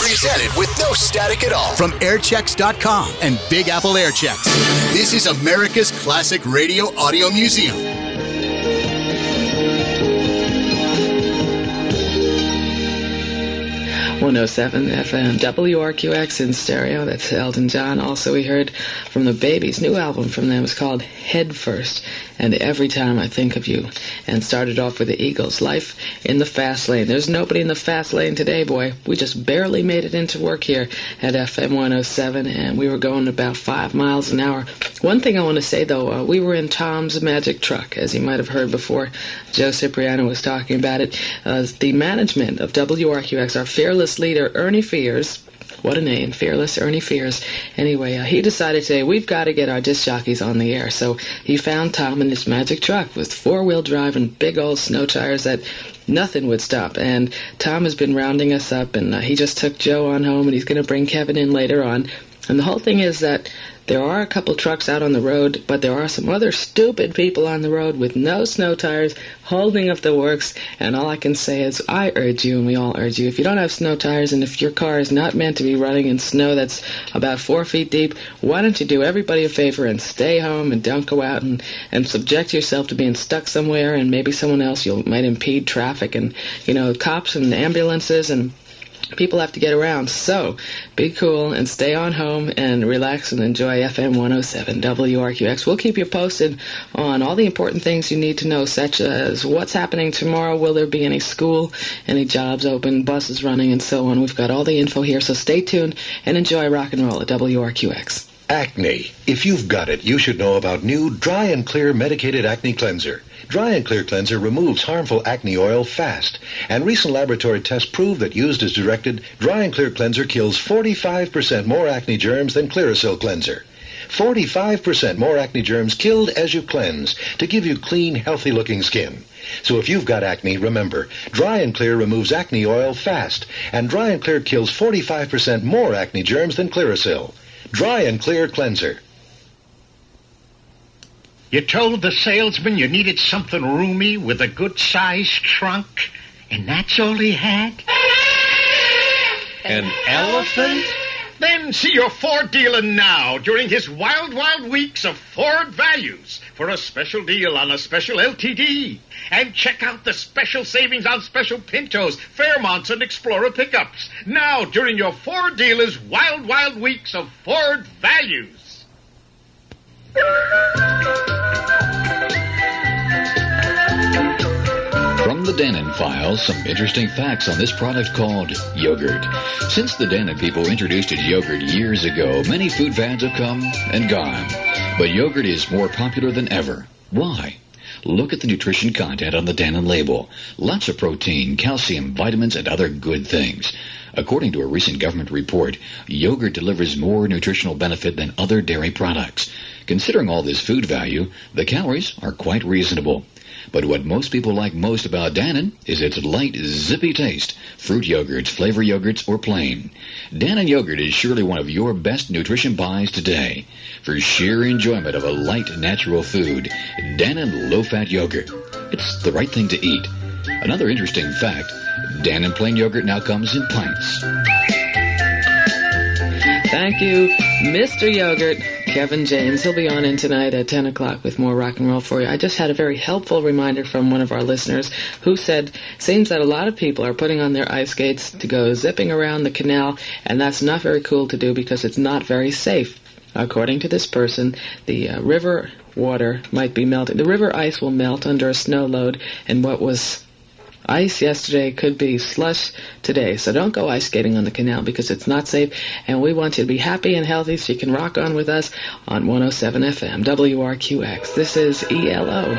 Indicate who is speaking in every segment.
Speaker 1: Presented with no static at all. From airchecks.com and Big Apple Airchecks. This is America's Classic Radio Audio Museum.
Speaker 2: 107 FM, WRQX in stereo. That's Elton John. Also, we heard from the Babies. New album from them is called Head First and Every Time I Think of You. And started off with the Eagles, Life in the Fast Lane. There's nobody in the fast lane today, boy. We just barely made it into work here at FM 107, and we were going about 5 miles an hour. One thing I want to say, though, we were in Tom's Magic Truck, as you might have heard before. Joe Cipriano was talking about it. The management of WRQX, our fearless leader, Ernie Fears. What a name, Fearless Ernie Fears. Anyway, he decided today we've got to get our disc jockeys on the air. So he found Tom in his magic truck with four-wheel drive and big old snow tires that nothing would stop. And Tom has been rounding us up, and he just took Joe on home, and he's going to bring Kevin in later on. And the whole thing is that there are a couple trucks out on the road, but there are some other stupid people on the road with no snow tires holding up the works. And all I can say is I urge you, and we all urge you, if you don't have snow tires and if your car is not meant to be running in snow that's about 4 feet deep, why don't you do everybody a favor and stay home and don't go out and subject yourself to being stuck somewhere, and maybe someone else might impede traffic, and, you know, cops and ambulances and people have to get around. So be cool and stay on home and relax and enjoy FM 107 WRQX. We'll keep you posted on all the important things you need to know, such as what's happening tomorrow, will there be any school, any jobs open, buses running, and so on. We've got all the info here, so stay tuned and enjoy rock and roll at WRQX.
Speaker 3: Acne. If you've got it, you should know about new Dry and Clear Medicated Acne Cleanser. Dry and Clear Cleanser removes harmful acne oil fast, and recent laboratory tests prove that used as directed, Dry and Clear Cleanser kills 45% more acne germs than Clearasil Cleanser. 45% more acne germs killed as you cleanse to give you clean, healthy-looking skin. So if you've got acne, remember, Dry and Clear removes acne oil fast, and Dry and Clear kills 45% more acne germs than Clearasil. Dry and Clear Cleanser.
Speaker 4: You told the salesman you needed something roomy with a good-sized trunk, and that's all he had?
Speaker 5: An elephant?
Speaker 4: Then see your Ford dealer now during his wild, wild weeks of Ford values for a special deal on a special LTD. And check out the special savings on special Pintos, Fairmonts, and Explorer pickups now during your Ford dealer's wild, wild weeks of Ford values.
Speaker 6: From the Dannon Files, some interesting facts on this product called yogurt. Since the Dannon people introduced yogurt years ago, many food fads have come and gone. But yogurt is more popular than ever. Why? Look at the nutrition content on the Dannon label. Lots of protein, calcium, vitamins, and other good things. According to a recent government report, yogurt delivers more nutritional benefit than other dairy products. Considering all this food value, the calories are quite reasonable. But what most people like most about Dannon is its light, zippy taste. Fruit yogurts, flavor yogurts, or plain. Dannon yogurt is surely one of your best nutrition buys today. For sheer enjoyment of a light, natural food, Dannon low-fat yogurt. It's the right thing to eat. Another interesting fact, Dannon plain yogurt now comes in pints.
Speaker 2: Thank you, Mr. Yogurt. Kevin James, he'll be on in tonight at 10 o'clock with more rock and roll for you. I just had a very helpful reminder from one of our listeners who said, seems that a lot of people are putting on their ice skates to go zipping around the canal, and that's not very cool to do because it's not very safe. According to this person, the river water might be melting. The river ice will melt under a snow load, and what was ice yesterday could be slush today. So don't go ice skating on the canal because it's not safe. And we want you to be happy and healthy so you can rock on with us on 107 FM WRQX. This is ELO.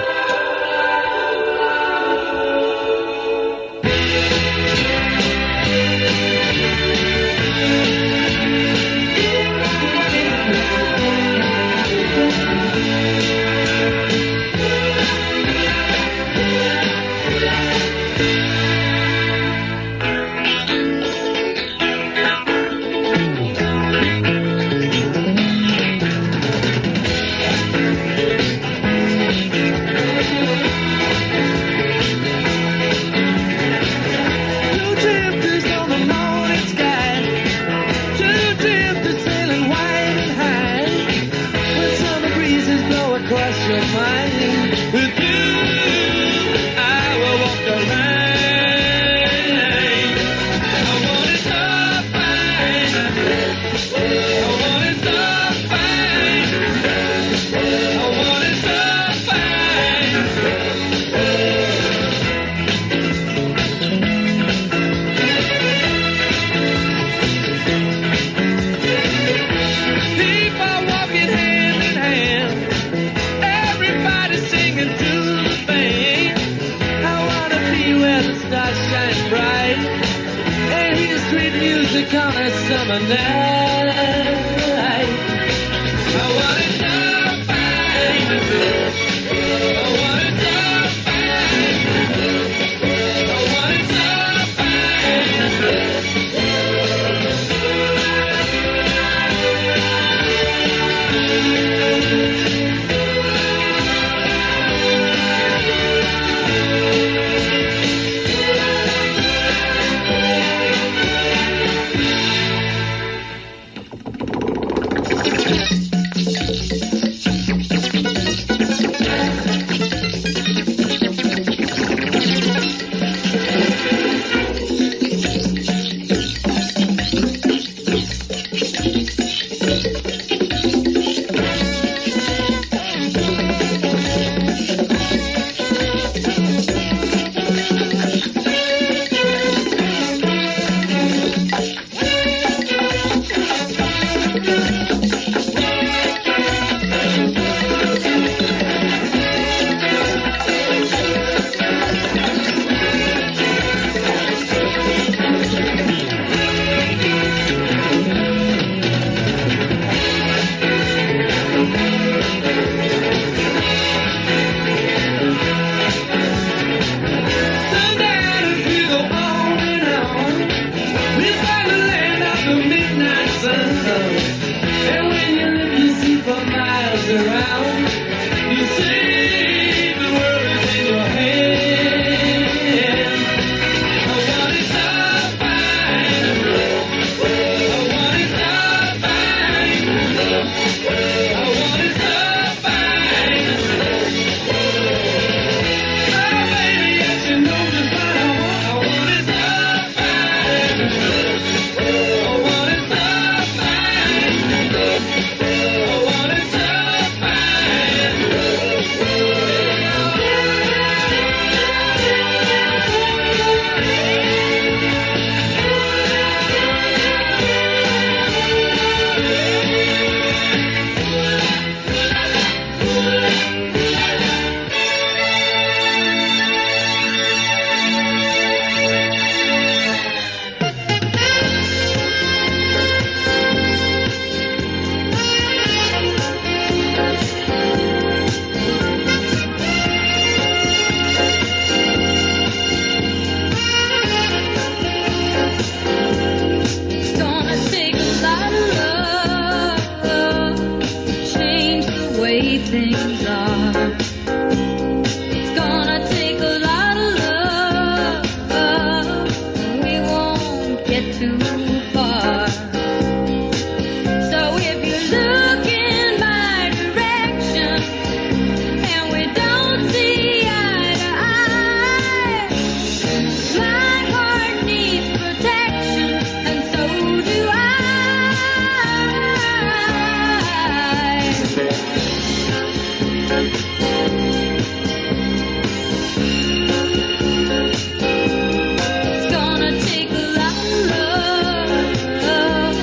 Speaker 5: music on a summer night. I wanna stop fighting the blues. I wanna stop fighting the blues. I wanna stop fighting the blues.
Speaker 7: Things are. It's gonna take a lot of love. We won't get too far. So if you look in my direction and we don't see eye to eye, my heart needs protection and so do I. It's gonna take a lot of love.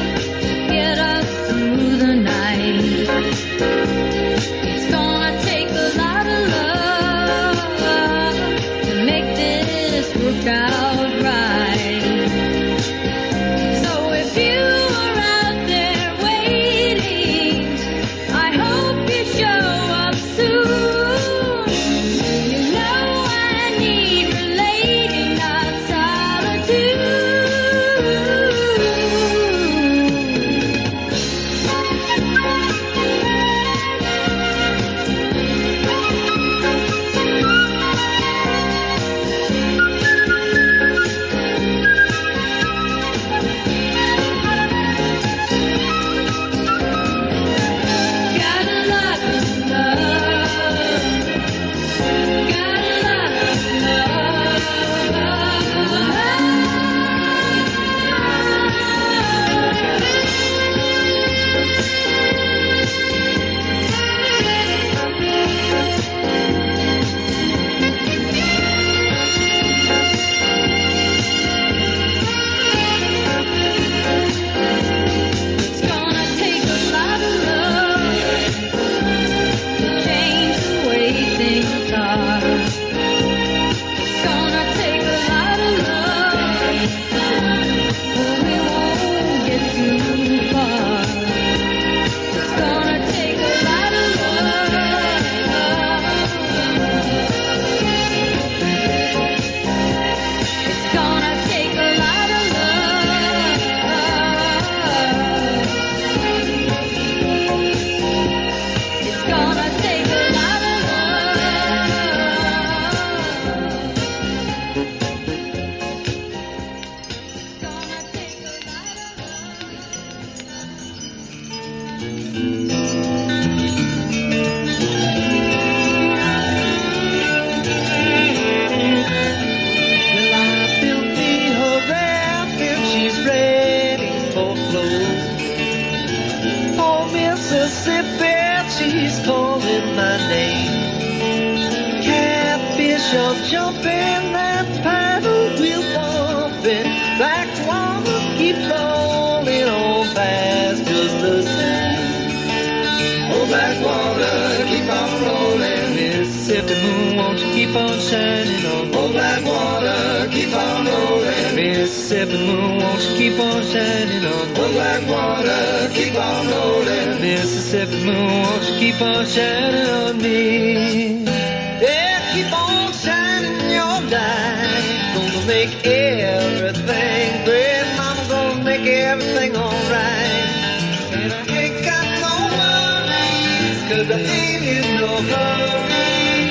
Speaker 5: She's calling my name. Catfish are jumping, that paddle wheel bumping. Black water keep rolling on fast, just the same. Oh, black water keep on rolling. Mississippi moon, won't you keep on shining on? Oh, black water keep on rolling. Mississippi moon, won't you keep on shining on? Oh, black water keep on rolling. Mississippi moon, won't you keep on shining on me? Yeah, keep on shining your light. Gonna make everything great. Mama gonna make everything alright. And I ain't got no worries, 'cause I ain't in no hurry.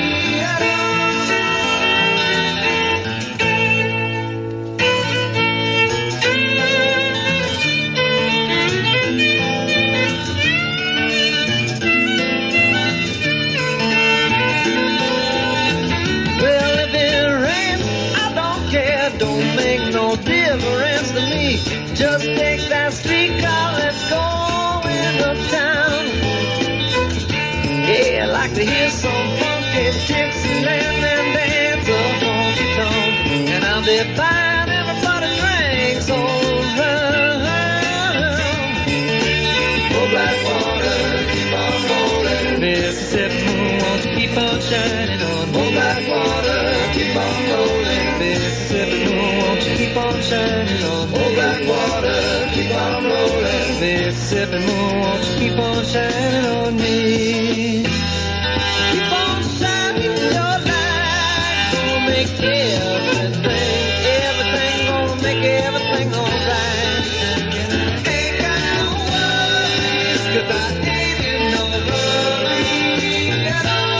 Speaker 5: Difference to me. Just take that streetcar, let's go uptown. Yeah, I like to hear some funky Dixieland and dance a honky tonk. And I'll be buying everybody drinks all around. Oh, black water, keep on rolling. Mississippi moon, won't you keep on shining on? Oh, black water, keep on rolling. Mississippi moon, won't you keep on shining on? Oh, black water, keep on rolling. Mississippi moon, won't you keep on shining on me? Keep on shining your light. Gonna make everything gonna make everything alright. Ain't got no worries, 'cause I ain't in no hurry at all.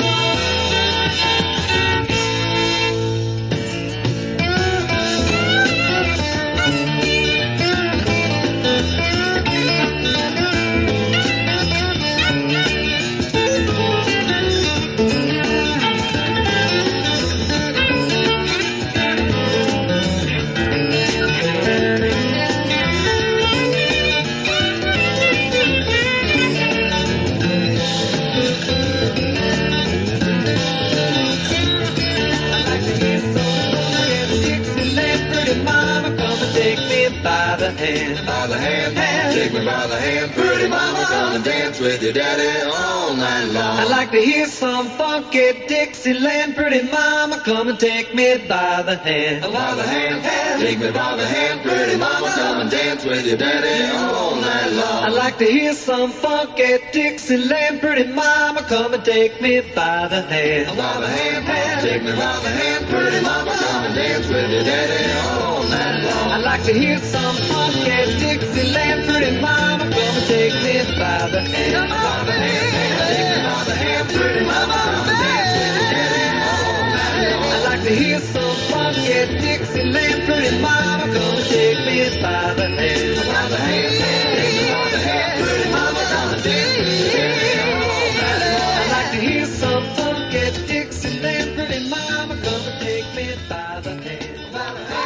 Speaker 5: By the hand, take me by the hand, pretty mama, come and dance with your daddy all night long. I'd like to hear some funky Dixieland, pretty mama, come and take me by the hand. By the hand, take me by the hand, pretty mama, come and dance with your daddy all night long. I'd like to hear some funky Dixieland, pretty mama, come and take me by the hand. By the hand, take me by the hand, pretty mama, come and dance with your daddy all night long. I'd like to hear some funky Dixieland, pretty mama, come and take me by the hand. By the hand, take me by the hand, pretty mama, come and dance with your daddy all night long. I'd like to hear some funky Dixieland, pretty mama, come and take me by the hand. By the hand, take me by the hand, pretty mama, come and dance with your daddy all night long. I'd like to hear some funky Dixieland, pretty mama, come and take me by the hand. By the hand.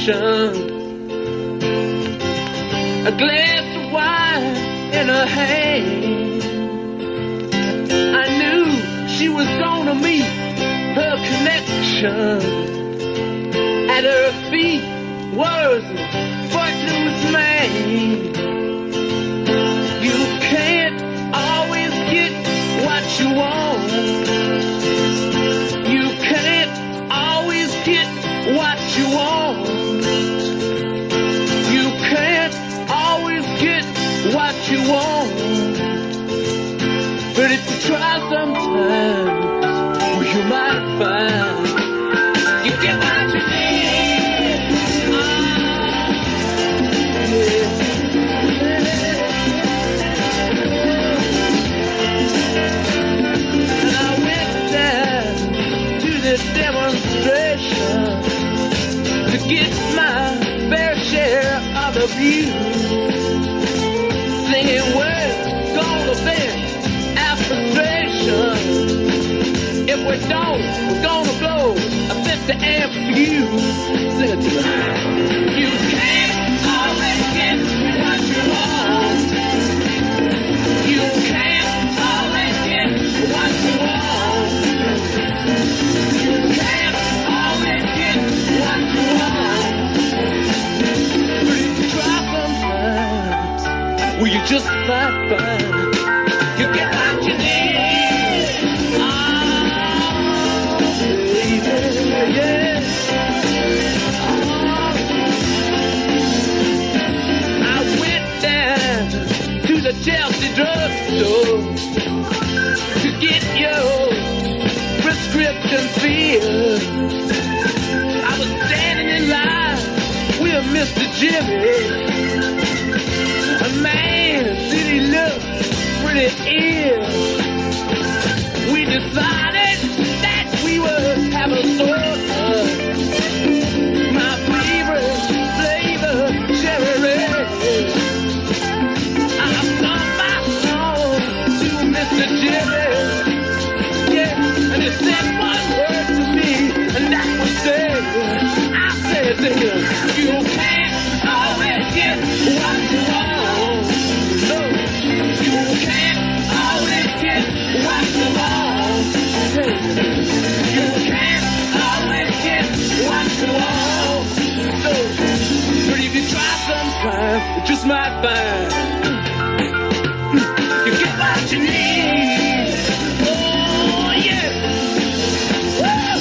Speaker 5: connection. A glass of wine in her hand. I knew she was gonna meet her connection. At her feet was a footloose man. You can't always get what you want. You can't always get what you want. You can't always get what you want. But if you try sometimes, well, you might find you get what you need. And I went down to the demonstration to get my fair share of the view. Singing words gonna vent our frustration. If we don't, we're gonna blow a 50 amp fuse. Sing it to me. You can't always get what you want. You can't always get what you want. You can't always get what you want. But if you try sometimes, well, you just might find you get what you need. Oh, baby, yeah. I went down to the Chelsea drugstore to get your prescription filled. I was standing in line with Mr. Jimmy. A man, did he look pretty ill? We decided that we would have a soda. My favorite flavor, cherry red. I sung my song to Mr. Jimmy. Yeah, and he said one word to me, and that was said. I said to him, you can't always get what you want. No, you can't always get what you want. Hey, you can't always get what you want. No, but if you try sometime, you just might find you get what you need. Oh yeah. Woo!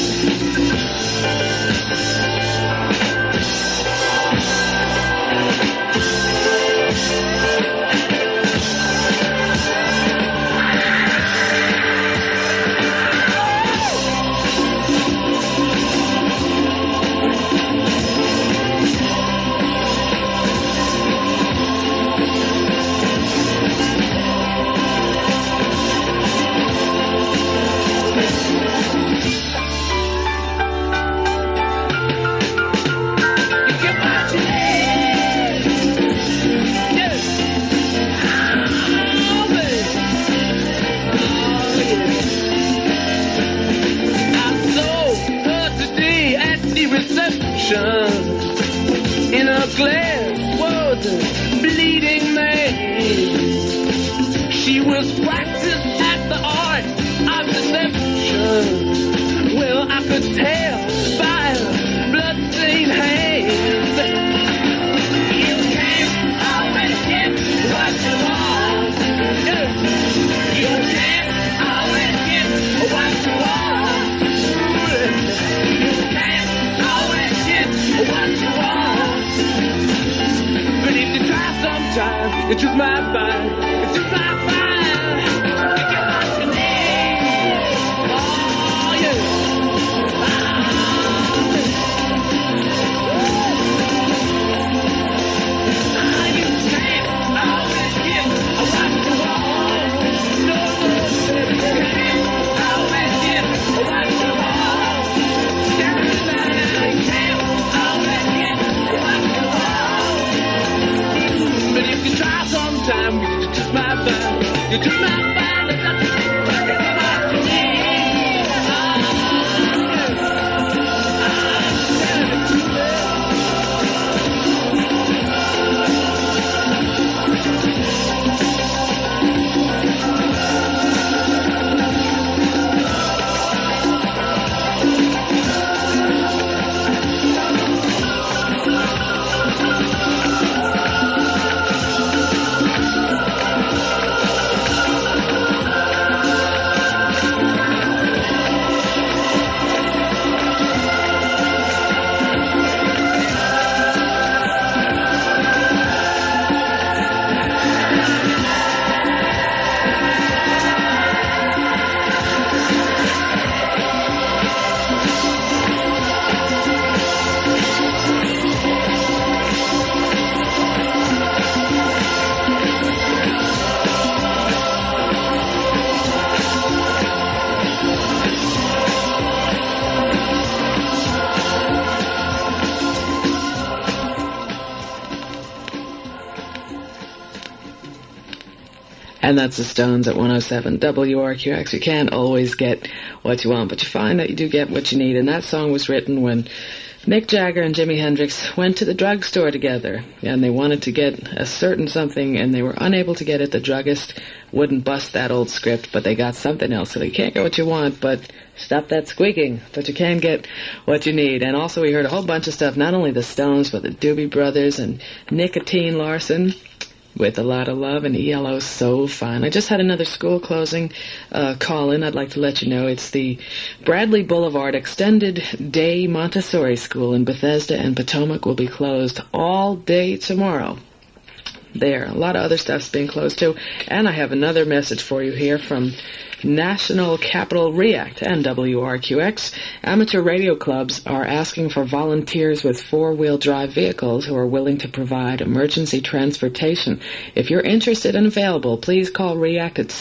Speaker 5: In a glass was a bleeding man. She was practiced at the art of deception. Well, I could tell by her bloodstained hands. You can't always get what you want. You can't always get what you want. You can't always get what you want. But if you try sometime, you just might find. You just might find. You get what you need. Oh yeah. You can't always get what you want. No, you can't always get what you want. You can't always get what you want. But if you try sometime, you just might
Speaker 2: And that's the Stones at 107 WRQX. You can't always get what you want, but you find that you do get what you need. And that song was written when Mick Jagger and Jimi Hendrix went to the drugstore together, and they wanted to get a certain something, and they were unable to get it. The druggist wouldn't bust that old script, but they got something else. So you can't get what you want, but stop that squeaking. But you can get what you need. And also we heard a whole bunch of stuff, not only the Stones, but the Doobie Brothers and Nicotine Larson with A Lot of Love, and ELO's So Fun. I just had another school closing call-in. I'd like to let you know it's the Bradley Boulevard Extended Day Montessori School in Bethesda and Potomac will be closed all day tomorrow. There. A lot of other stuff's being closed, too. And I have another message for you here from National Capital React and WRQX. Amateur radio clubs are asking for volunteers with four-wheel drive vehicles who are willing to provide emergency transportation. If you're interested and available, please call React at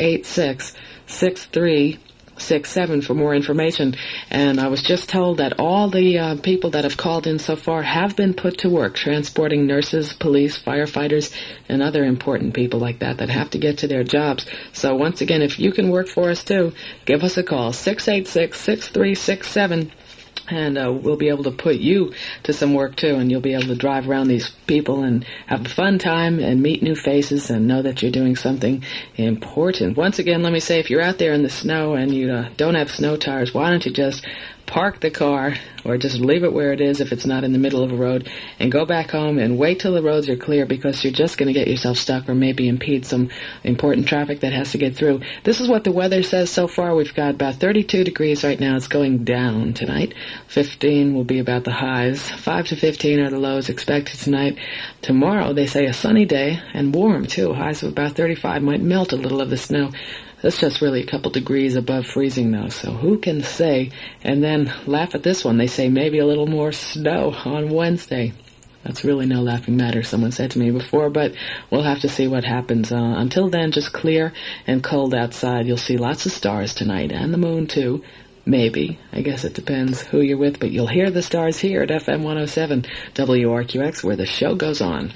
Speaker 2: 686-6367 for more information. And I was just told that all the people that have called in so far have been put to work transporting nurses, police, firefighters, and other important people like that have to get to their jobs. So once again, if you can work for us too, give us a call, 686-6367. And we'll be able to put you to some work, too, and you'll be able to drive around these people and have a fun time and meet new faces and know that you're doing something important. Once again, let me say, if you're out there in the snow and you don't have snow tires, why don't you just park the car or just leave it where it is if it's not in the middle of a road and go back home and wait till the roads are clear, because you're just going to get yourself stuck or maybe impede some important traffic that has to get through. This is what the weather says so far. We've got about 32 degrees right now. It's going down tonight. 15 will be about the highs. 5 to 15 are the lows expected tonight. Tomorrow, they say a sunny day and warm, too. Highs of about 35. Might melt a little of the snow. That's just really a couple degrees above freezing, though, so who can say? And then laugh at this one. They say maybe a little more snow on Wednesday. That's really no laughing matter, someone said to me before, but we'll have to see what happens. Until then, just clear and cold outside. You'll see lots of stars tonight, and the moon, too. Maybe. I guess it depends who you're with, but you'll hear the stars here at FM 107 WRQX, where the show goes on.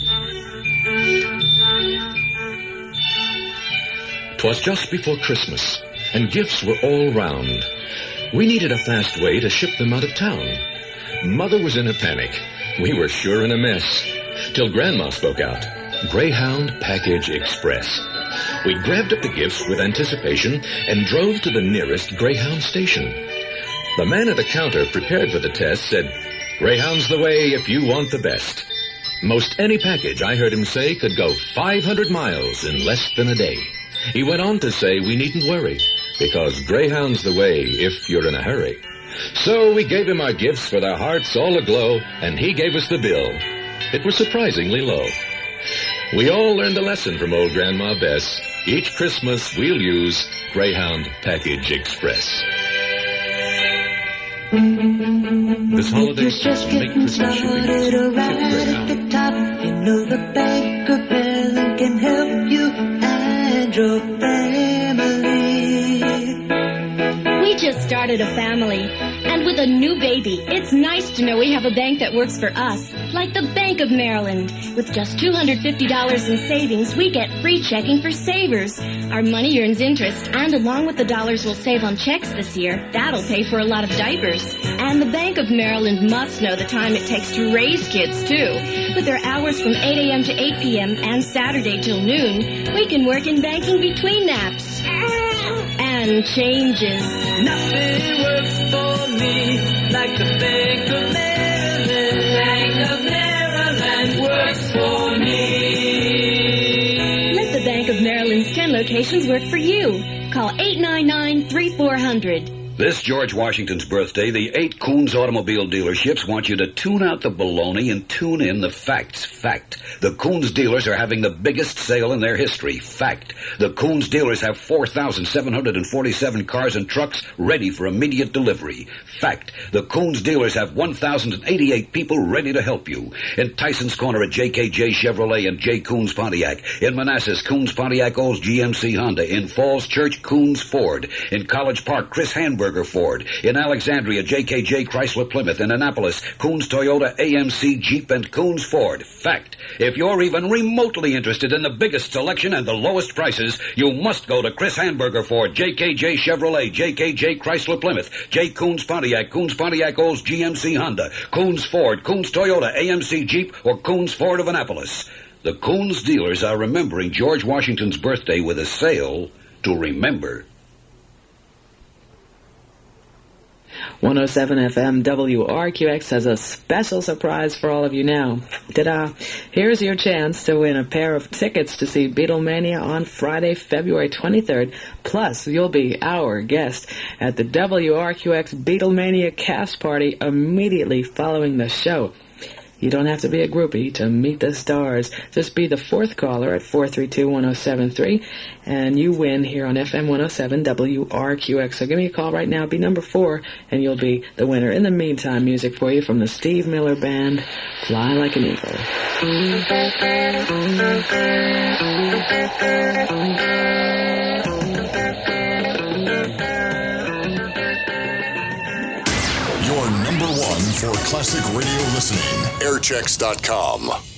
Speaker 8: 'Twas just before Christmas, and gifts were all round. We needed a fast way to ship them out of town. Mother was in a panic. We were sure in a mess. Till Grandma spoke out. Greyhound Package Express. We grabbed up the gifts with anticipation and drove to the nearest Greyhound station. The man at the counter, prepared for the test, said, "Greyhound's the way if you want the best." Most any package, I heard him say, could go 500 miles in less than a day. He went on to say we needn't worry, because Greyhound's the way if you're in a hurry. So we gave him our gifts with our hearts all aglow, and he gave us the bill. It was surprisingly low. We all learned a lesson from old Grandma Bess. Each Christmas we'll use Greyhound Package Express. This holiday season, make Christmas shipping easy with Greyhound.
Speaker 9: At the top, you know the Bank of Maryland can help you and your family.
Speaker 10: We just started a family, and with a new baby, it's nice to know we have a bank that works for us, like the Bank of Maryland. With just $250 in savings, we get free checking for savers. Our money earns interest, and along with the dollars we'll save on checks this year, that'll pay for a lot of diapers. And the Bank of Maryland must know the time it takes to raise kids, too. With their hours from 8 a.m. to 8 p.m. and Saturday till noon, we can work in banking between naps and changes.
Speaker 5: Nothing works for me like the Bank of Maryland. Bank of Maryland works for me.
Speaker 10: Let the Bank of Maryland's 10 locations work for you. Call 899-3400.
Speaker 11: This George Washington's birthday, the 8 Coons automobile dealerships want you to tune out the baloney and tune in the facts. Fact. The Coons dealers are having the biggest sale in their history. Fact. The Coons dealers have 4,747 cars and trucks ready for immediate delivery. Fact. The Coons dealers have 1,088 people ready to help you. In Tyson's Corner at JKJ Chevrolet and J. Coons Pontiac. In Manassas, Coons Pontiac Olds GMC Honda. In Falls Church, Coons Ford. In College Park, Chris Hanberg Hamburger Ford. In Alexandria, JKJ Chrysler Plymouth. In Annapolis, Coons Toyota, AMC Jeep, and Coons Ford. Fact. If you're even remotely interested in the biggest selection and the lowest prices, you must go to Chris Hamburger Ford, JKJ Chevrolet, JKJ Chrysler Plymouth, J. Coons Pontiac Olds GMC Honda, Coons Ford, Coons Toyota, AMC Jeep, or Coons Ford of Annapolis. The Coons dealers are remembering George Washington's birthday with a sale to remember.
Speaker 2: 107 FM WRQX has a special surprise for all of you now. Ta-da! Here's your chance to win a pair of tickets to see Beatlemania on Friday, February 23rd. Plus, you'll be our guest at the WRQX Beatlemania cast party immediately following the show. You don't have to be a groupie to meet the stars. Just be the fourth caller at 432-1073, and you win here on FM 107 WRQX. So give me a call right now. Be number 4, and you'll be the winner. In the meantime, music for you from the Steve Miller Band, Fly Like an Eagle.
Speaker 12: Your number one for classic radio listening, airchecks.com.